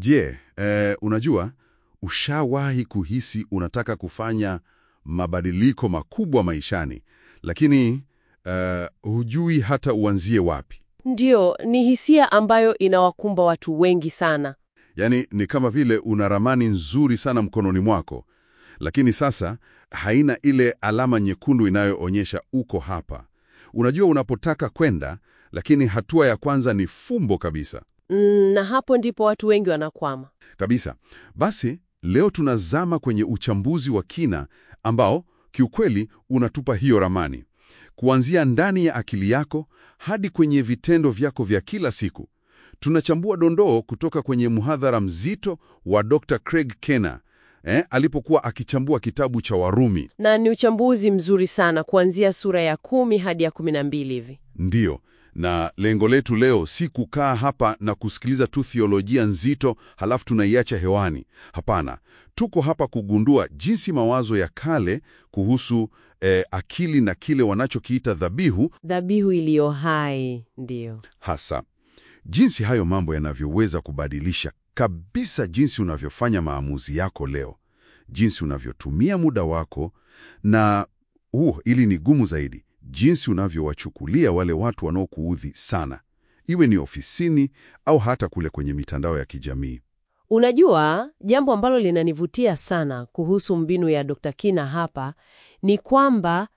Je, unajua, ushawahi kuhisi unataka kufanya mabadiliko makubwa maishani, lakini hujui hata uanzie wapi? Ndiyo, ni hisia ambayo inawakumba watu wengi sana. Yaani ni kama vile una ramani nzuri sana mkononi mwako, lakini sasa haina ile alama nyekundu inayoonyesha uko hapa. Unajua unapotaka kwenda, lakini hatua ya kwanza ni fumbo kabisa. Na hapo ndipo watu wengi wanakwama. Kabisa. Basi, leo tunazama kwenye uchambuzi wa kina ambao kiukweli unatupa hiyo ramani. Kuanzia ndani ya akili yako hadi kwenye vitendo vyako vya kila siku. Tunachambua dondoo kutoka kwenye muhadhara mzito wa Dr. Craig Keener, alipokuwa akichambua kitabu cha Warumi. Na ni uchambuzi mzuri sana kuanzia sura ya 10 hadi ya 12 hivi. Ndiyo. Na lengo letu leo si kukaa hapa na kusikiliza tu theolojia nzito halafu tunaiacha hewani. Hapana, tuko hapa kugundua jinsi mawazo ya kale kuhusu akili na kile wanachokiita dhabihu iliyo hai, ndiyo hasa jinsi hayo mambo yanavyoweza kubadilisha kabisa jinsi unavyofanya maamuzi yako leo, jinsi unavyotumia muda wako, na ili ni gumu zaidi, jinsi unavyowachukulia wale watu wanaokuudhi sana, iwe ni ofisini au hata kule kwenye mitandao ya kijamii. Unajua, jambo ambalo linanivutia sana kuhusu mbinu ya Dr. Keener hapa ni kwamba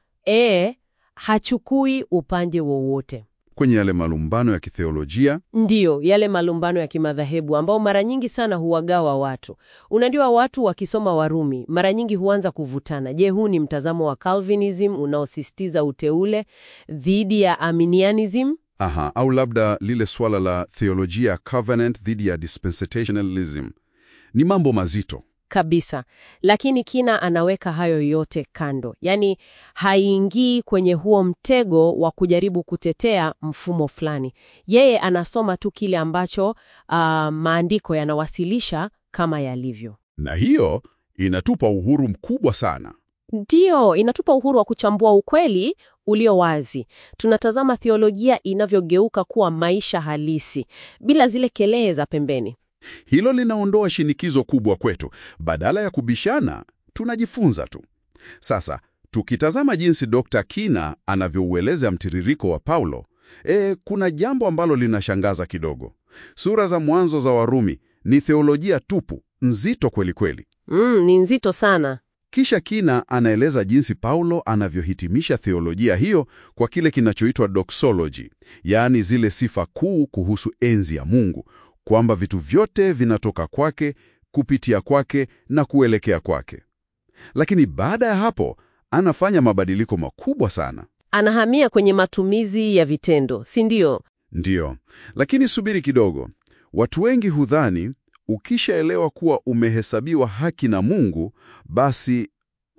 hachukui upande wowote kwenye yale malumbano ya kitheolojia. Ndiyo, yale malumbano ya kimadhahebu ambao mara nyingi sana huwagawa watu. Unajua, watu wakisoma Warumi mara nyingi huanza kuvutana. Je, huu ni mtazamo wa Calvinism unaosisitiza uteule dhidi ya Arminianism? Au labda lile swala la theolojia covenant dhidi ya dispensationalism. Ni mambo mazito kabisa, lakini Keener anaweka hayo yote kando. Yaani haingii kwenye huo mtego wa kujaribu kutetea mfumo fulani. Yeye anasoma tu kile ambacho maandiko yanawasilisha kama yalivyo. Na hiyo inatupa uhuru mkubwa sana. Ndiyo, inatupa uhuru wa kuchambua ukweli ulio wazi. Tunatazama theolojia inavyogeuka kuwa maisha halisi bila zile kelele za pembeni. Hilo linaondoa shinikizo kubwa kwetu. Badala ya kubishana, tunajifunza tu. Sasa, tukitazama jinsi Dr. Keener anavyoueleza mtiririko wa Paulo, kuna jambo ambalo linashangaza kidogo. Sura za mwanzo za Warumi ni theolojia tupu, nzito kweli kweli. Ni nzito sana. Kisha Keener anaeleza jinsi Paulo anavyohitimisha theolojia hiyo kwa kile kinachoitwa doxology, yaani zile sifa kuu kuhusu enzi ya Mungu, kwamba vitu vyote vinatoka kwake, kupitia kwake na kuelekea kwake. Lakini baada ya hapo, anafanya mabadiliko makubwa sana. Anahamia kwenye matumizi ya vitendo, si ndio? Ndiyo. Lakini subiri kidogo. Watu wengi hudhani ukishaelewa kuwa umehesabiwa haki na Mungu, basi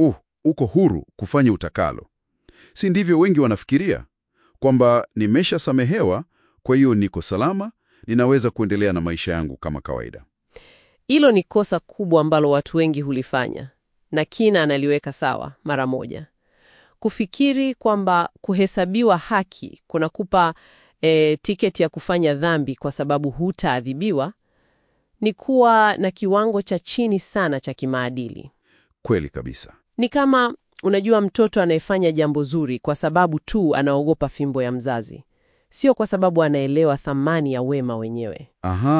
uko huru kufanya utakalo. Si ndivyo wengi wanafikiria? Kwamba nimeshasamehewa, kwa hiyo niko salama, ninaweza kuendelea na maisha yangu kama kawaida. Hilo ni kosa kubwa ambalo watu wengi hulifanya, na Keener analiweka sawa mara moja. Kufikiri kwamba kuhesabiwa haki kunakupa tiketi ya kufanya dhambi kwa sababu hutaadhibiwa ni kuwa na kiwango cha chini sana cha kimaadili. Kweli kabisa. Ni kama, unajua, mtoto anayefanya jambo zuri kwa sababu tu anaogopa fimbo ya mzazi, sio kwa sababu anaelewa thamani ya wema wenyewe.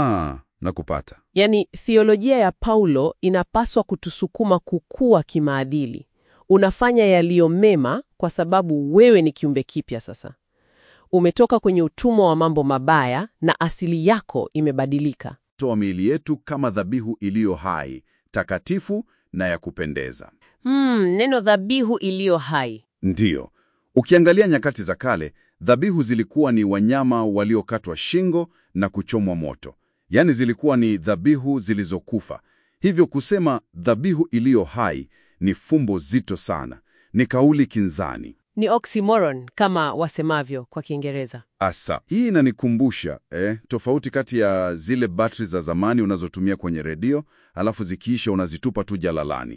Nakupata. Yaani, theolojia ya Paulo inapaswa kutusukuma kukua kimaadili. Unafanya yaliyo mema kwa sababu wewe ni kiumbe kipya sasa. Umetoka kwenye utumwa wa mambo mabaya na asili yako imebadilika. Toa miili yetu kama dhabihu iliyo hai, takatifu na ya kupendeza. Neno dhabihu iliyo hai. Ndiyo. Ukiangalia nyakati za kale, dhabihu zilikuwa ni wanyama waliokatwa shingo na kuchomwa moto. Yaani zilikuwa ni dhabihu zilizokufa. Hivyo kusema dhabihu iliyo hai ni fumbo zito sana. Ni kauli kinzani. Ni oxymoron kama wasemavyo kwa Kiingereza. Asa, hii inanikumbusha tofauti kati ya zile battery za zamani unazotumia kwenye redio, alafu zikiisha unazitupa tu jalalani.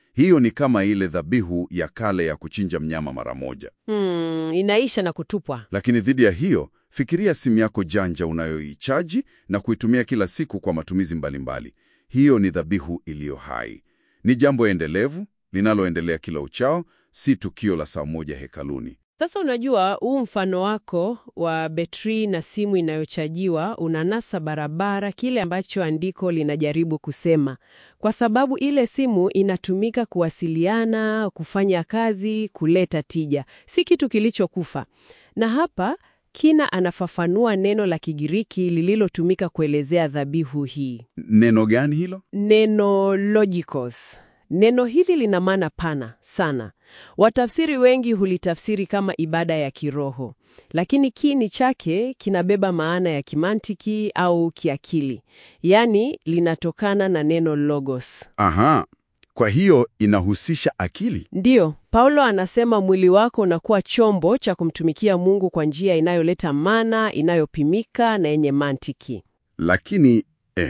Hiyo ni kama ile dhabihu ya kale ya kuchinja mnyama mara moja. Inaisha na kutupwa. Lakini dhidi ya hiyo, fikiria simu yako janja unayoichaji na kuitumia kila siku kwa matumizi mbalimbali. Hiyo ni dhabihu iliyo hai. Ni jambo endelevu, linaloendelea kila uchao, si tukio la saa moja hekaluni. Sasa unajua, huu mfano wako wa betri na simu inayochajiwa unanasa barabara kile ambacho andiko linajaribu kusema. Kwa sababu ile simu inatumika kuwasiliana, kufanya kazi, kuleta tija. Si kitu kilichokufa. Na hapa Kina anafafanua neno la Kigiriki lililotumika kuelezea dhabihu hii. Neno gani hilo? Neno logikos. Neno hili lina maana pana sana. Watafsiri wengi hulitafsiri kama ibada ya kiroho, lakini kiini chake kinabeba maana ya kimantiki au kiakili. Yaani linatokana na neno logos. Aha, kwa hiyo inahusisha akili? Ndiyo, Paulo anasema mwili wako unakuwa chombo cha kumtumikia Mungu kwa njia inayoleta maana, inayopimika na yenye mantiki. Lakini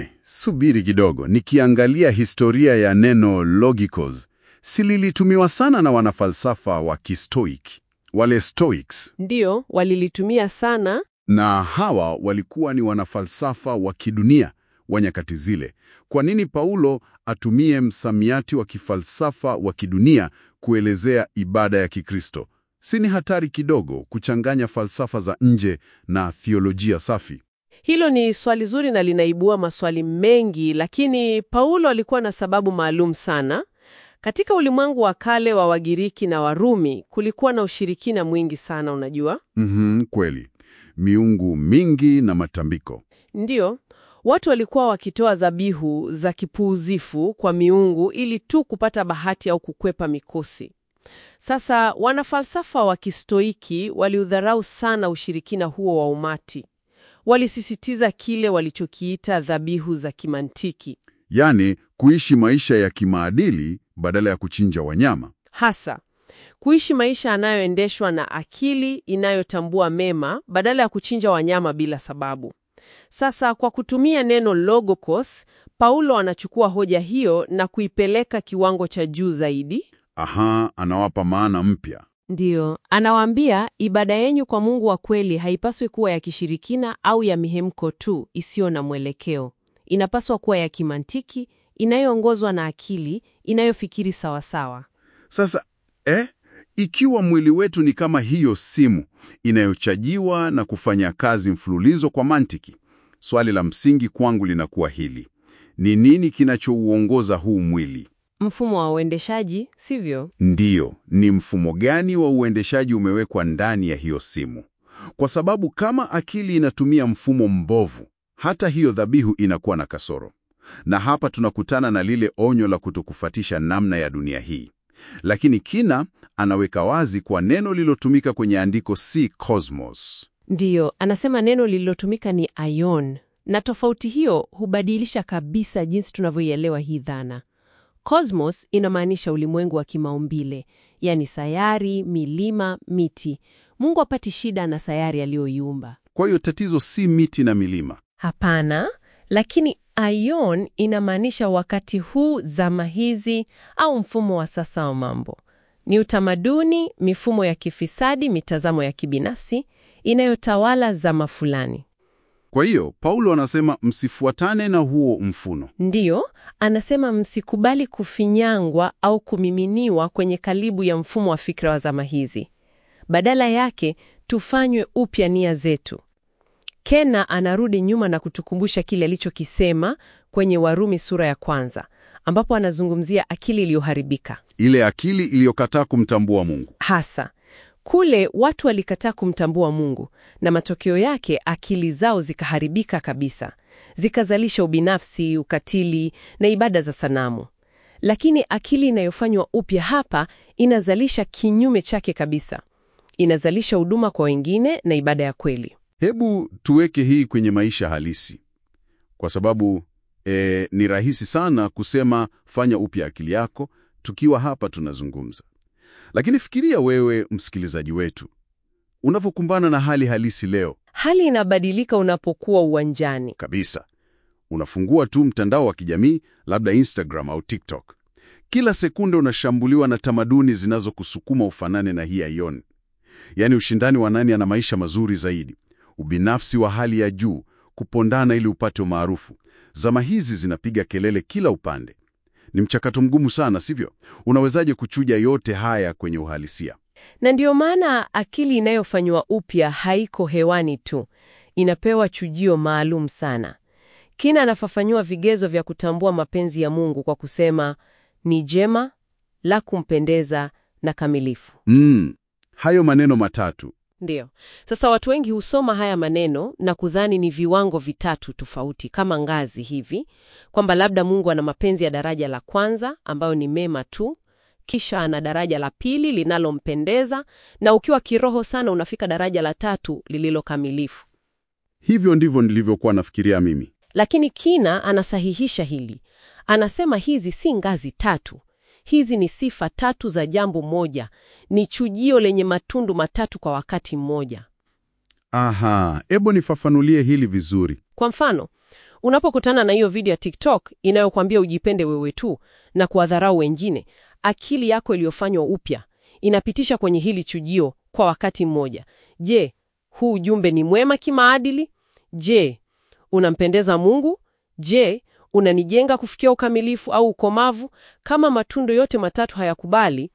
subiri kidogo, nikiangalia historia ya neno logikos, si lilitumiwa sana na wanafalsafa wa Kistoiki, wale Stoics? Ndiyo, walilitumia sana. Na hawa walikuwa ni wanafalsafa wa kidunia wa nyakati zile. Kwa nini Paulo atumie msamiati wa kifalsafa wa kidunia kuelezea ibada ya Kikristo? Si ni hatari kidogo kuchanganya falsafa za nje na theolojia safi? Hilo ni swali zuri na linaibua maswali mengi, lakini Paulo alikuwa na sababu maalum sana. Katika ulimwengu wa kale wa Wagiriki na Warumi kulikuwa na ushirikina mwingi sana, unajua? Kweli. Miungu mingi na matambiko. Ndiyo, watu walikuwa wakitoa dhabihu za kipuuzifu kwa miungu ili tu kupata bahati au kukwepa mikosi. Sasa wanafalsafa wa Kistoiki waliudharau sana ushirikina huo wa umati. Walisisitiza kile walichokiita dhabihu za kimantiki. Yaani kuishi maisha ya kimaadili badala ya kuchinja wanyama. Hasa kuishi maisha yanayoendeshwa na akili inayotambua mema badala ya kuchinja wanyama bila sababu. Sasa kwa kutumia neno logokos, Paulo anachukua hoja hiyo na kuipeleka kiwango cha juu zaidi. Aha, anawapa maana mpya. Ndiyo, anawaambia ibada yenu kwa Mungu wa kweli haipaswi kuwa ya kishirikina au ya mihemko tu isiyo na mwelekeo. Inapaswa kuwa ya kimantiki, inayoongozwa na akili, inayofikiri sawasawa. Sasa, ikiwa mwili wetu ni kama hiyo simu inayochajiwa na kufanya kazi mfululizo kwa mantiki, swali la msingi kwangu linakuwa hili: ni nini kinachouongoza huu mwili? Mfumo wa uendeshaji, sivyo? Ndiyo, ni mfumo gani wa uendeshaji umewekwa ndani ya hiyo simu? Kwa sababu kama akili inatumia mfumo mbovu, hata hiyo dhabihu inakuwa na kasoro. Na hapa tunakutana na lile onyo la kutokufuatisha namna ya dunia hii. Lakini Kina anaweka wazi kwa neno lililotumika kwenye andiko si cosmos. Ndiyo, anasema neno lililotumika ni aion, na tofauti hiyo hubadilisha kabisa jinsi tunavyoielewa hii dhana. Cosmos inamaanisha ulimwengu wa kimaumbile, yani sayari, milima, miti. Mungu hapati shida na sayari aliyoiumba. Kwa hiyo tatizo si miti na milima. Hapana, lakini aion inamaanisha wakati huu, zama hizi, au mfumo wa sasa wa mambo. Ni utamaduni, mifumo ya kifisadi, mitazamo ya kibinafsi inayotawala zama fulani. Kwa hiyo Paulo anasema msifuatane na huo mfuno. Ndiyo, anasema msikubali kufinyangwa au kumiminiwa kwenye kalibu ya mfumo wa fikra wa zama hizi. Badala yake, tufanywe upya nia zetu. Kena anarudi nyuma na kutukumbusha kile alichokisema kwenye Warumi sura ya 1, ambapo anazungumzia akili iliyoharibika. Ile akili iliyokataa kumtambua Mungu. Hasa kule watu walikataa kumtambua Mungu, na matokeo yake akili zao zikaharibika kabisa, zikazalisha ubinafsi, ukatili na ibada za sanamu. Lakini akili inayofanywa upya hapa inazalisha kinyume chake kabisa. Inazalisha huduma kwa wengine na ibada ya kweli. Hebu tuweke hii kwenye maisha halisi, kwa sababu ni rahisi sana kusema fanya upya akili yako tukiwa hapa tunazungumza. Lakini fikiria wewe, msikilizaji wetu, unavyokumbana na hali halisi leo. Hali inabadilika unapokuwa uwanjani. Kabisa. Unafungua tu mtandao wa kijamii, labda Instagram au TikTok. Kila sekunde unashambuliwa na tamaduni zinazokusukuma ufanane na hii ya Ioni. Yaani ushindani wa nani ana maisha mazuri zaidi, ubinafsi wa hali ya juu, kupondana ili upate umaarufu. Zama hizi zinapiga kelele kila upande. Ni mchakato mgumu sana, sivyo? Unawezaje kuchuja yote haya kwenye uhalisia? Na ndiyo maana akili inayofanywa upya haiko hewani tu, inapewa chujio maalum sana. Kina anafafanua vigezo vya kutambua mapenzi ya Mungu kwa kusema ni jema, la kumpendeza na kamilifu. Hayo maneno matatu. Ndiyo. Sasa watu wengi husoma haya maneno na kudhani ni viwango vitatu tofauti kama ngazi hivi, kwamba labda Mungu ana mapenzi ya daraja la kwanza ambayo ni mema tu, kisha ana daraja la pili linalompendeza, na ukiwa kiroho sana unafika daraja la tatu lililo kamilifu. Hivyo ndivyo nilivyokuwa nafikiria mimi. Lakini Kina anasahihisha hili. Anasema hizi si ngazi tatu. Hizi ni sifa tatu za jambo moja. Ni chujio lenye matundu matatu kwa wakati mmoja. Aha, hebu nifafanulie hili vizuri. Kwa mfano, unapokutana na hiyo video ya TikTok inayokuambia ujipende wewe tu na kuwadharau wengine, akili yako iliyofanywa upya inapitisha kwenye hili chujio kwa wakati mmoja. Je, huu ujumbe ni mwema kimaadili? Je, unampendeza Mungu? Je, unanijenga kufikia ukamilifu au ukomavu? Kama matundu yote matatu hayakubali,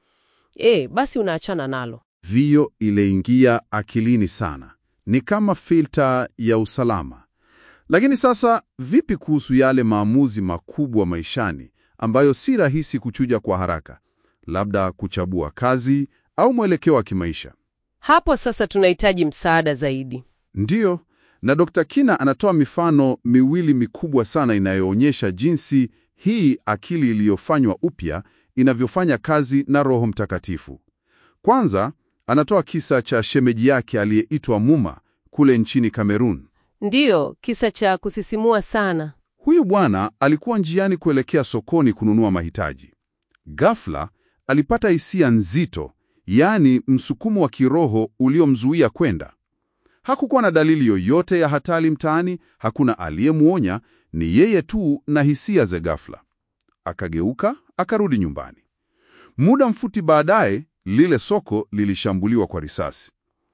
basi unaachana nalo. Vio ileingia akilini sana. Ni kama filter ya usalama. Lakini sasa vipi kuhusu yale maamuzi makubwa maishani ambayo si rahisi kuchuja kwa haraka? Labda kuchagua kazi au mwelekeo wa kimaisha. Hapo sasa tunahitaji msaada zaidi. Ndiyo, na Dr. Kina anatoa mifano miwili mikubwa sana inayoonyesha jinsi hii akili iliyofanywa upya inavyofanya kazi na Roho Mtakatifu. Kwanza, anatoa kisa cha shemeji yake aliyeitwa Muma kule nchini Kamerun. Ndiyo, kisa cha kusisimua sana. Huyu bwana alikuwa njiani kuelekea sokoni kununua mahitaji. Ghafla, alipata hisia nzito, yaani msukumo wa kiroho uliomzuia kwenda. Hakukuwa na dalili yoyote ya hatari mtaani, hakuna aliyemuonya, ni yeye tu na hisia za ghafla. Akageuka, akarudi nyumbani. Muda mfupi baadaye, lile soko lilishambuliwa kwa risasi.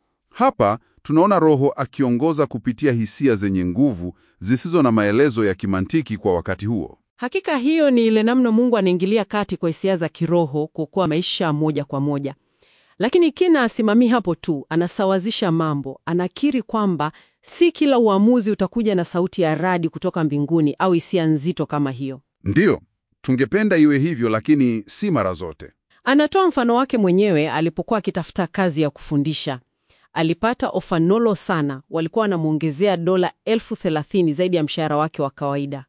Hapa tunaona Roho akiongoza kupitia hisia zenye nguvu zisizo na maelezo ya kimantiki kwa wakati huo. Hakika hiyo ni ile namna Mungu anaingilia kati kwa hisia za kiroho kuokoa maisha moja kwa moja. Lakini Kina asimamii hapo tu, anasawazisha mambo. Anakiri kwamba si kila uamuzi utakuja na sauti ya radi kutoka mbinguni au hisia nzito kama hiyo. Ndiyo, tungependa iwe hivyo, lakini si mara zote. Anatoa mfano wake mwenyewe alipokuwa akitafuta kazi ya kufundisha. Alipata ofa nolo sana, walikuwa wanamuongezea $30,000 zaidi ya mshahara wake wa kawaida.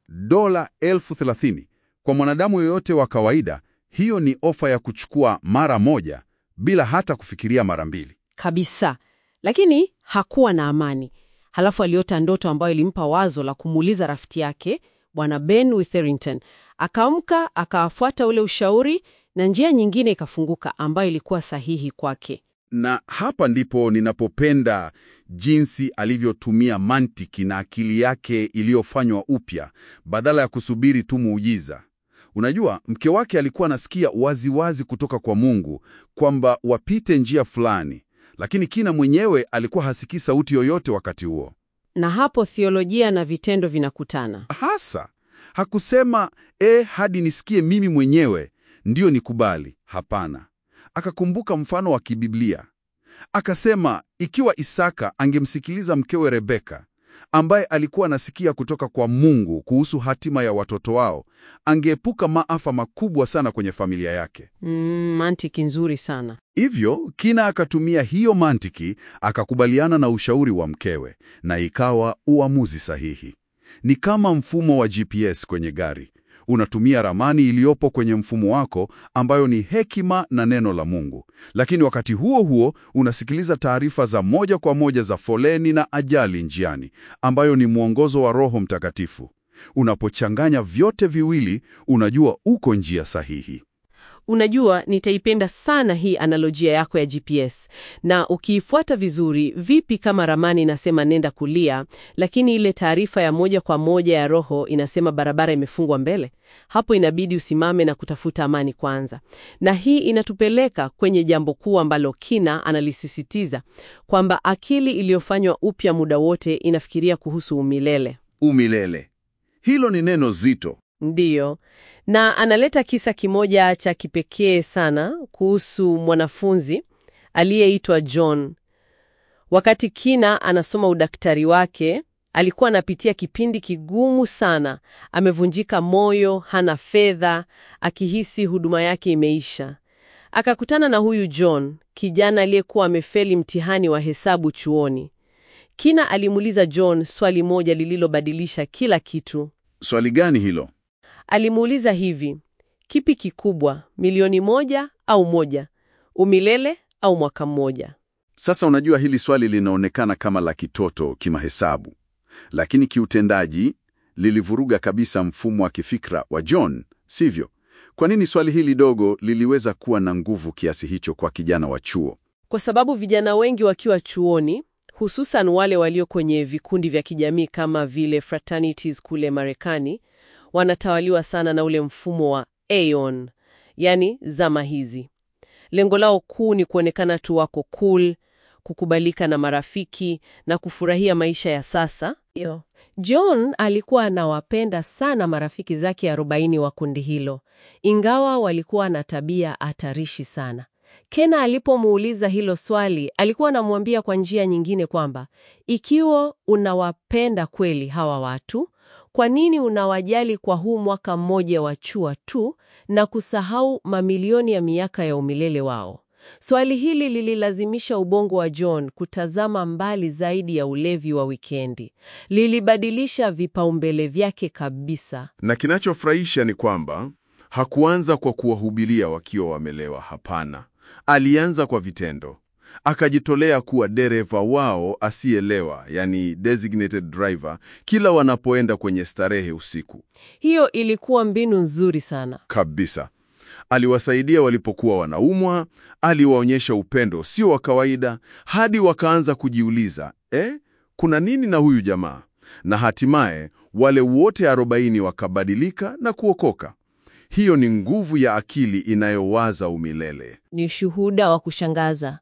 $30,000 kwa mwanadamu yoyote wa kawaida, hiyo ni ofa ya kuchukua mara moja bila hata kufikiria mara mbili. Kabisa. Lakini hakuwa na amani. Halafu aliota ndoto ambayo ilimpa wazo la kumuuliza rafiki yake, Bwana Ben Witherington. Akaamka, akafuata ule ushauri na njia nyingine ikafunguka ambayo ilikuwa sahihi kwake. Na hapa ndipo ninapopenda jinsi alivyotumia mantiki na akili yake iliyofanywa upya badala ya kusubiri tu muujiza. Unajua, mke wake alikuwa anasikia waziwazi kutoka kwa Mungu kwamba wapite njia fulani, lakini Kina mwenyewe alikuwa hasikii sauti yoyote wakati huo. Na hapo theolojia na vitendo vinakutana. Hasa, hakusema hadi nisikie mimi mwenyewe ndiyo nikubali. Hapana. Akakumbuka mfano wa kibiblia. Akasema ikiwa Isaka angemsikiliza mkewe Rebeka, ambaye alikuwa anasikia kutoka kwa Mungu kuhusu hatima ya watoto wao, angeepuka maafa makubwa sana kwenye familia yake. Mantiki nzuri sana. Hivyo, Kina akatumia hiyo mantiki, akakubaliana na ushauri wa mkewe, na ikawa uamuzi sahihi. Ni kama mfumo wa GPS kwenye gari. Unatumia ramani iliyopo kwenye mfumo wako ambayo ni hekima na neno la Mungu. Lakini wakati huo huo unasikiliza taarifa za moja kwa moja za foleni na ajali njiani ambayo ni mwongozo wa Roho Mtakatifu. Unapochanganya vyote viwili, unajua uko njia sahihi. Unajua, nitaipenda sana hii analojia yako ya GPS. Na ukiifuata vizuri, vipi kama ramani inasema nenda kulia, lakini ile taarifa ya moja kwa moja ya roho inasema barabara imefungwa mbele? Hapo inabidi usimame na kutafuta amani kwanza. Na hii inatupeleka kwenye jambo kuu ambalo Kina analisisitiza, kwamba akili iliyofanywa upya muda wote inafikiria kuhusu umilele. Umilele. Hilo ni neno zito. Ndiyo. Na analeta kisa kimoja cha kipekee sana kuhusu mwanafunzi aliyeitwa John. Wakati Kina anasoma udaktari wake, alikuwa anapitia kipindi kigumu sana. Amevunjika moyo, hana fedha, akihisi huduma yake imeisha. Akakutana na huyu John, kijana aliyekuwa amefeli mtihani wa hesabu chuoni. Kina alimuuliza John swali moja lililobadilisha kila kitu. Swali gani hilo? Alimuuliza hivi: kipi kikubwa, milioni 1 au 1? Umilele au mwaka mmoja? Sasa unajua, hili swali linaonekana kama la kitoto kimahesabu, lakini kiutendaji lilivuruga kabisa mfumo wa kifikra wa John, sivyo? Kwa nini swali hili dogo liliweza kuwa na nguvu kiasi hicho kwa kijana wa chuo? Kwa sababu vijana wengi wakiwa chuoni, hususan wale walio kwenye vikundi vya kijamii kama vile fraternities kule Marekani, wanatawaliwa sana na ule mfumo wa Aeon, yani zama hizi. Lengo lao kuu ni kuonekana tu wako cool, kukubalika na marafiki na kufurahia maisha ya sasa. John alikuwa anawapenda sana marafiki zake 40 wa kundi hilo, ingawa walikuwa na tabia hatarishi sana. Kena alipomuuliza hilo swali, alikuwa anamwambia kwa njia nyingine kwamba ikiwa unawapenda kweli hawa watu, kwa nini unawajali kwa huu mwaka mmoja wa chuo tu na kusahau mamilioni ya miaka ya umilele wao? Swali hili lililazimisha ubongo wa John kutazama mbali zaidi ya ulevi wa wikendi. Lilibadilisha vipaumbele vyake kabisa. Na kinachofurahisha ni kwamba hakuanza kwa kuwahubiria wakiwa wamelewa, hapana. Alianza kwa vitendo. Akajitolea kuwa dereva wao asiyelewa, yani designated driver, kila wanapoenda kwenye starehe usiku. Hiyo ilikuwa mbinu nzuri sana. Kabisa. Aliwasaidia walipokuwa wanaumwa, aliwaonyesha upendo sio wa kawaida, hadi wakaanza kujiuliza, kuna nini na huyu jamaa? Na hatimaye wale wote 40 wakabadilika na kuokoka. Hiyo ni nguvu ya akili inayowaza umilele. Ni shuhuda wa kushangaza.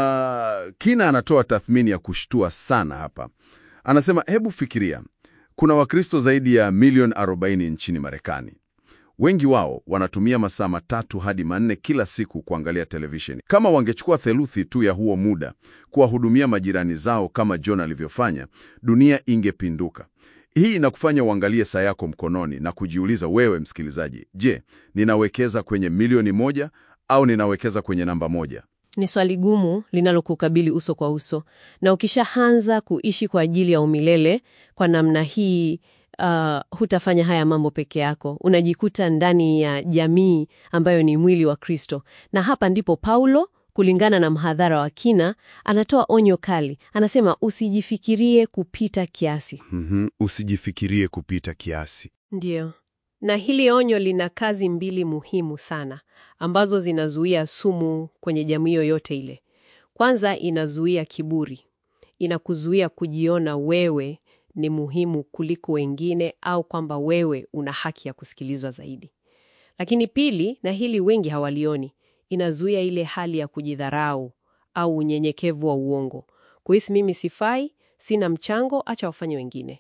Na Kina anatoa tathmini ya kushtua sana hapa. Anasema, hebu fikiria, kuna Wakristo zaidi ya milioni 40 nchini Marekani. Wengi wao wanatumia masaa 3 hadi 4 kila siku kuangalia televisheni. Kama wangechukua theluthi tu ya huo muda kuwahudumia majirani zao kama John alivyofanya, dunia ingepinduka. Hii inakufanya uangalie saa yako mkononi na kujiuliza, wewe msikilizaji, je, ninawekeza kwenye milioni 1 au ninawekeza kwenye namba 1? Ni swali gumu linalokukabili uso kwa uso. Na ukishaanza kuishi kwa ajili ya umilele kwa namna hii, hutafanya haya mambo peke yako. Unajikuta ndani ya jamii ambayo ni mwili wa Kristo. Na hapa ndipo Paulo, kulingana na mhadhara wa Kina, anatoa onyo kali. Anasema usijifikirie kupita kiasi. Usijifikirie kupita kiasi. Ndiyo. Na hili onyo lina kazi 2 muhimu sana, ambazo zinazuia sumu kwenye jamii yoyote ile. Kwanza, inazuia kiburi. Inakuzuia kujiona wewe ni muhimu kuliko wengine au kwamba wewe una haki ya kusikilizwa zaidi. Lakini pili, na hili wengi hawalioni, inazuia ile hali ya kujidharau au unyenyekevu wa uongo. Kuhisi mimi sifai, sina mchango, acha wafanye wengine.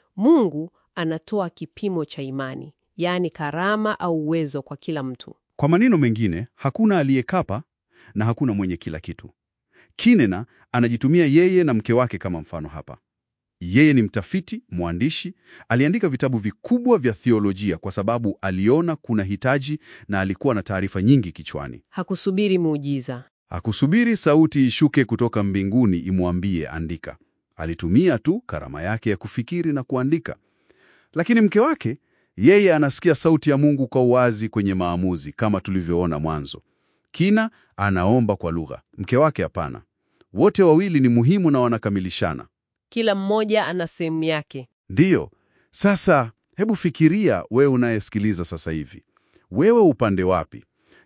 Mungu anatoa kipimo cha imani, yaani karama au uwezo kwa kila mtu. Kwa maneno mengine, hakuna aliyekapa na hakuna mwenye kila kitu. Kinena anajitumia yeye na mke wake kama mfano hapa. Yeye ni mtafiti, mwandishi, aliandika vitabu vikubwa vya theolojia kwa sababu aliona kuna hitaji na alikuwa na taarifa nyingi kichwani. Hakusubiri muujiza. Hakusubiri sauti ishuke kutoka mbinguni imwambie andika. Alitumia tu karama yake ya kufikiri na kuandika. Lakini mke wake, yeye anasikia sauti ya Mungu kwa uwazi kwenye maamuzi kama tulivyoona mwanzo. Kina anaomba kwa lugha, mke wake hapana. Wote wawili ni muhimu na wanakamilishana. Kila mmoja ana sehemu yake. Ndiyo. Sasa hebu fikiria wewe unayesikiliza sasa hivi. Wewe upande wapi?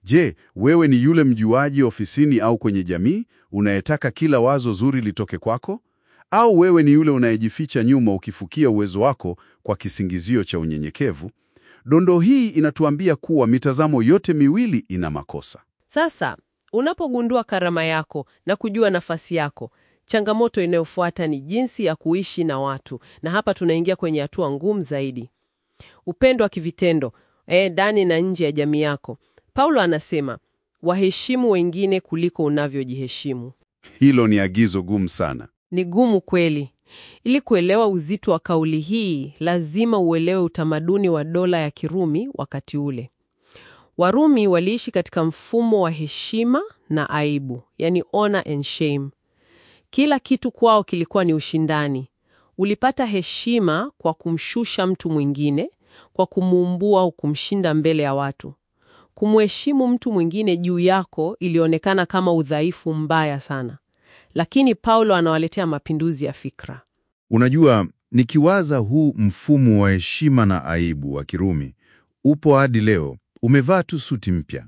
Je, wewe ni yule mjuaji ofisini au kwenye jamii unayetaka kila wazo zuri litoke kwako? Au wewe ni yule unayejificha nyuma ukifukia uwezo wako kwa kisingizio cha unyenyekevu? Dondoo hii inatuambia kuwa mitazamo yote miwili ina makosa. Sasa, unapogundua karama yako na kujua nafasi yako, changamoto inayofuata ni jinsi ya kuishi na watu. Na hapa tunaingia kwenye hatua ngumu zaidi. Upendo wa kivitendo, ndani na nje ya jamii yako. Paulo anasema, waheshimu wengine kuliko unavyojiheshimu. Hilo ni agizo gumu sana. Ni gumu kweli. Ili kuelewa uzito wa kauli hii, lazima uelewe utamaduni wa dola ya Kirumi wakati ule. Warumi waliishi katika mfumo wa heshima na aibu, yani honor and shame. Kila kitu kwao kilikuwa ni ushindani. Ulipata heshima kwa kumshusha mtu mwingine, kwa kumuumbua au kumshinda mbele ya watu. Kumheshimu mtu mwingine juu yako ilionekana kama udhaifu mbaya sana. Lakini Paulo anawaletea mapinduzi ya fikra. Unajua, nikiwaza huu mfumo wa heshima na aibu wa Kirumi, upo hadi leo. Umevaa tu suti mpya.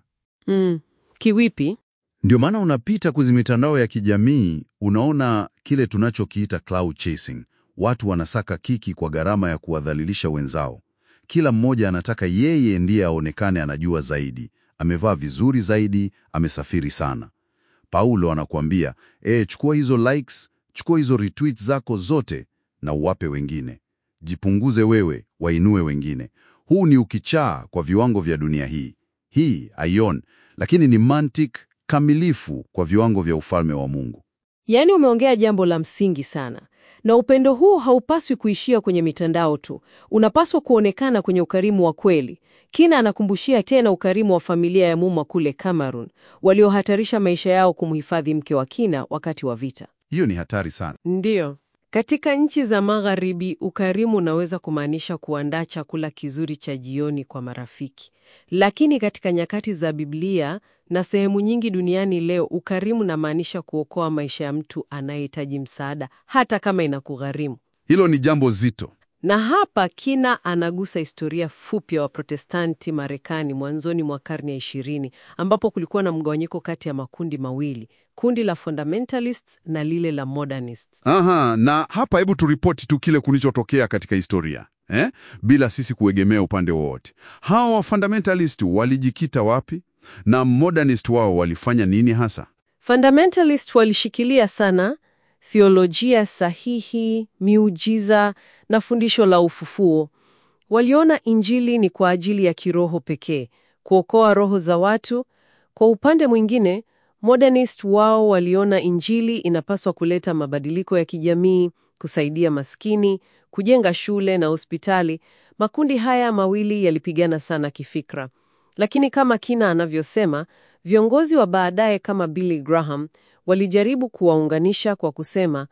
Kiwipi? Ndio maana unapita kwenye mitandao ya kijamii, unaona kile tunachokiita cloud chasing. Watu wanasaka kiki kwa gharama ya kuwadhalilisha wenzao. Kila mmoja anataka yeye ndiye aonekane anajua zaidi, amevaa vizuri zaidi, amesafiri sana. Paulo anakuambia, chukua hizo likes, chukua hizo retweets zako zote na uwape wengine. Jipunguze wewe, wainue wengine. Huu ni ukichaa kwa viwango vya dunia hii. Hii aion, lakini ni mantiki kamilifu kwa viwango vya ufalme wa Mungu. Yaani umeongea jambo la msingi sana. Na upendo huu haupaswi kuishia kwenye mitandao tu. Unapaswa kuonekana kwenye ukarimu wa kweli. Kina anakumbushia tena ukarimu wa familia ya Muma kule Cameroon, waliohatarisha maisha yao kumhifadhi mke wa Kina wakati wa vita. Hiyo ni hatari sana. Ndiyo. Katika nchi za magharibi, ukarimu unaweza kumaanisha kuandaa chakula kizuri cha jioni kwa marafiki. Lakini katika nyakati za Biblia na sehemu nyingi duniani leo, ukarimu unamaanisha kuokoa maisha ya mtu anayehitaji msaada, hata kama inakugharimu. Hilo ni jambo zito. Na hapa Kina anagusa historia fupi ya Waprotestanti Marekani mwanzoni mwa karne ya 20, ambapo kulikuwa na mgawanyiko kati ya makundi mawili, kundi la fundamentalists na lile la modernists. Na hapa hebu turipoti tu kile kilichotokea katika historia, bila sisi kuegemea upande wowote. Hawa fundamentalist walijikita wapi? Na modernist wao walifanya nini hasa? Fundamentalist walishikilia sana theolojia sahihi, miujiza na fundisho la ufufuo. Waliona Injili ni kwa ajili ya kiroho pekee, kuokoa roho za watu. Kwa upande mwingine, modernist wao waliona Injili inapaswa kuleta mabadiliko ya kijamii, kusaidia maskini, kujenga shule na hospitali. Makundi haya mawili yalipigana sana kifikra. Lakini kama Kina anavyosema, viongozi wa baadaye kama Billy Graham walijaribu kuwaunganisha kwa kusema,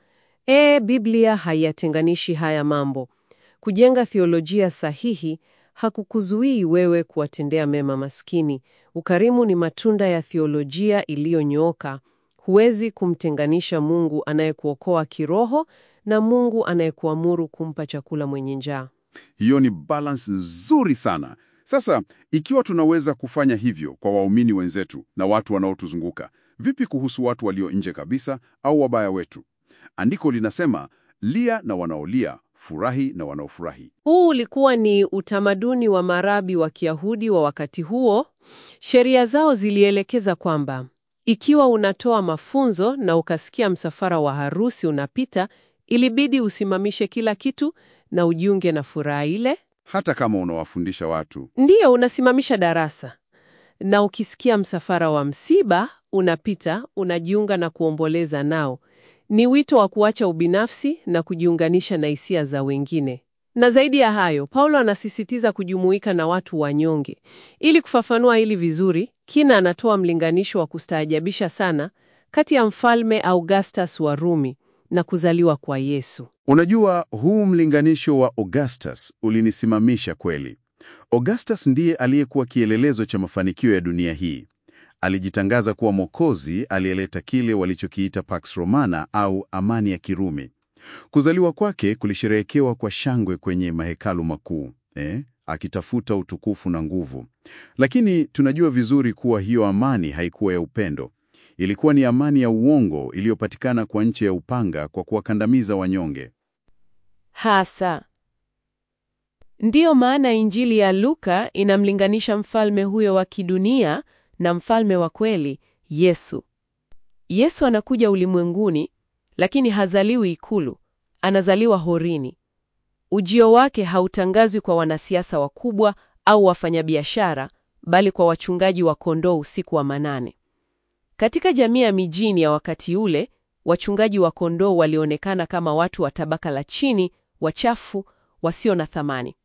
Biblia haiyatenganishi haya mambo. Kujenga theolojia sahihi hakukuzuii wewe kuwatendea mema maskini. Ukarimu ni matunda ya theolojia iliyonyooka. Huwezi kumtenganisha Mungu anayekuokoa kiroho na Mungu anayekuamuru kumpa chakula mwenye njaa. Hiyo ni balance nzuri sana. Sasa, ikiwa tunaweza kufanya hivyo kwa waumini wenzetu na watu wanaotuzunguka, vipi kuhusu watu walio nje kabisa au wabaya wetu? Andiko linasema, lia na wanaolia, furahi na wanaofurahi. Huu ulikuwa ni utamaduni wa marabi wa Kiyahudi wa wakati huo. Sheria zao zilielekeza kwamba ikiwa unatoa mafunzo na ukasikia msafara wa harusi unapita, ilibidi usimamishe kila kitu na ujiunge na furaha ile. Hata kama unawafundisha watu. Ndiyo, unasimamisha darasa. Na ukisikia msafara wa msiba unapita, unajiunga na kuomboleza nao. Ni wito wa kuacha ubinafsi na kujiunganisha na hisia za wengine. Na zaidi ya hayo, Paulo anasisitiza kujumuika na watu wanyonge. Ili kufafanua hili vizuri, Kina anatoa mlinganisho wa kustaajabisha sana kati ya mfalme Augustus wa Rumi na kuzaliwa kwa Yesu. Unajua, huu mlinganisho wa Augustus ulinisimamisha kweli. Augustus ndiye aliyekuwa kielelezo cha mafanikio ya dunia hii. Alijitangaza kuwa Mwokozi aliyeleta kile walichokiita Pax Romana au amani ya Kirumi. Kuzaliwa kwake kulisherehekewa kwa shangwe kwenye mahekalu makuu, akitafuta utukufu na nguvu. Lakini tunajua vizuri kuwa hiyo amani haikuwa ya upendo. Ilikuwa ni amani ya uongo iliyopatikana kwa ncha ya upanga kwa kuwakandamiza wanyonge. Hasa. Ndiyo maana Injili ya Luka inamlinganisha mfalme huyo wa kidunia na mfalme wa kweli, Yesu. Yesu anakuja ulimwenguni, lakini hazaliwi ikulu, anazaliwa horini. Ujio wake hautangazwi kwa wanasiasa wakubwa au wafanyabiashara, bali kwa wachungaji wa kondoo usiku wa manane. Katika jamii ya mijini ya wakati ule, wachungaji wa kondoo walionekana kama watu wa tabaka la chini, wachafu, wasio na thamani.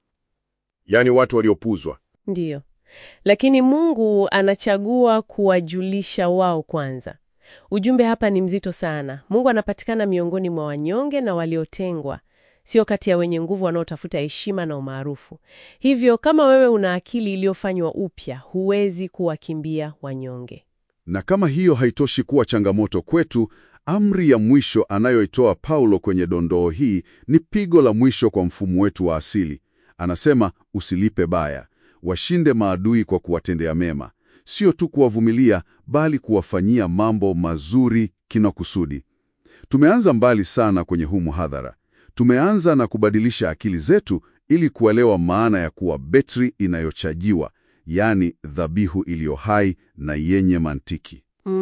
Yaani watu waliopuzwa. Ndiyo. Lakini Mungu anachagua kuwajulisha wao kwanza. Ujumbe hapa ni mzito sana. Mungu anapatikana miongoni mwa wanyonge na waliotengwa, sio kati ya wenye nguvu wanaotafuta heshima na umaarufu. Hivyo kama wewe una akili iliyofanywa upya, huwezi kuwakimbia wanyonge. Na kama hiyo haitoshi kuwa changamoto kwetu, amri ya mwisho anayoitoa Paulo kwenye dondoo hii ni pigo la mwisho kwa mfumo wetu wa asili. Anasema usilipe baya, washinde maadui kwa kuwatendea mema, sio tu kuwavumilia, bali kuwafanyia mambo mazuri kina kusudi. Tumeanza mbali sana kwenye huu muhadhara. Tumeanza na kubadilisha akili zetu ili kuelewa maana ya kuwa betri inayochajiwa, yaani dhabihu iliyo hai na yenye mantiki.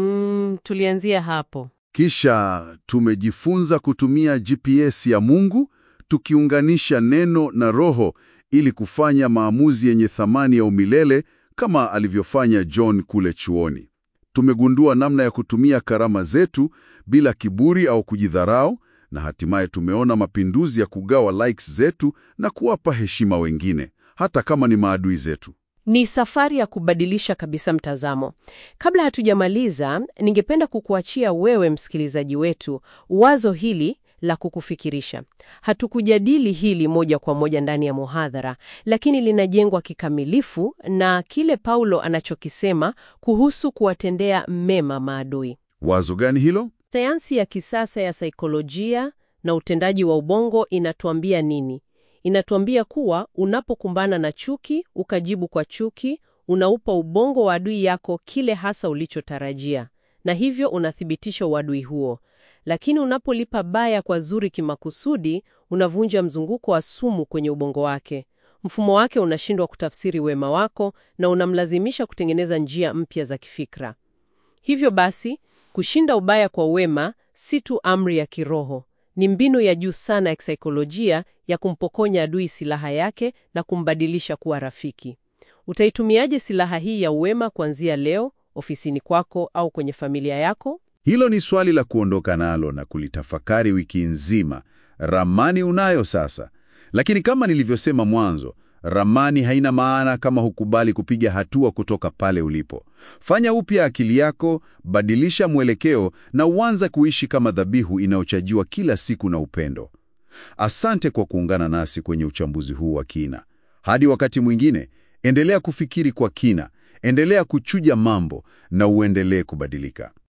Tulianzia hapo. Kisha tumejifunza kutumia GPS ya Mungu, tukiunganisha neno na roho ili kufanya maamuzi yenye thamani ya umilele kama alivyofanya John kule chuoni. Tumegundua namna ya kutumia karama zetu bila kiburi au kujidharau, na hatimaye tumeona mapinduzi ya kugawa likes zetu na kuwapa heshima wengine, hata kama ni maadui zetu. Ni safari ya kubadilisha kabisa mtazamo. Kabla hatujamaliza, ningependa kukuachia wewe msikilizaji wetu wazo hili la kukufikirisha. Hatukujadili hili moja kwa moja ndani ya muhadhara, lakini linajengwa kikamilifu na kile Paulo anachokisema kuhusu kuwatendea mema maadui. Wazo gani hilo? Sayansi ya kisasa ya saikolojia na utendaji wa ubongo inatuambia nini? Inatuambia kuwa unapokumbana na chuki, ukajibu kwa chuki, unaupa ubongo wa adui yako kile hasa ulichotarajia, na hivyo unathibitisha uadui huo. Lakini unapolipa baya kwa zuri kimakusudi, unavunja mzunguko wa sumu kwenye ubongo wake. Mfumo wake unashindwa kutafsiri wema wako na unamlazimisha kutengeneza njia mpya za kifikra. Hivyo basi, kushinda ubaya kwa wema si tu amri ya kiroho, ni mbinu ya juu sana ya kisaikolojia ya kumpokonya adui silaha yake na kumbadilisha kuwa rafiki. Utaitumiaje silaha hii ya uwema kuanzia leo, ofisini kwako au kwenye familia yako? Hilo ni swali la kuondoka nalo na kulitafakari wiki nzima. Ramani unayo sasa. Lakini kama nilivyosema mwanzo, ramani haina maana kama hukubali kupiga hatua kutoka pale ulipo. Fanya upya akili yako, badilisha mwelekeo na uanze kuishi kama dhabihu inayochajiwa kila siku na upendo. Asante kwa kuungana nasi kwenye uchambuzi huu wa kina. Hadi wakati mwingine, endelea kufikiri kwa kina, endelea kuchuja mambo na uendelee kubadilika.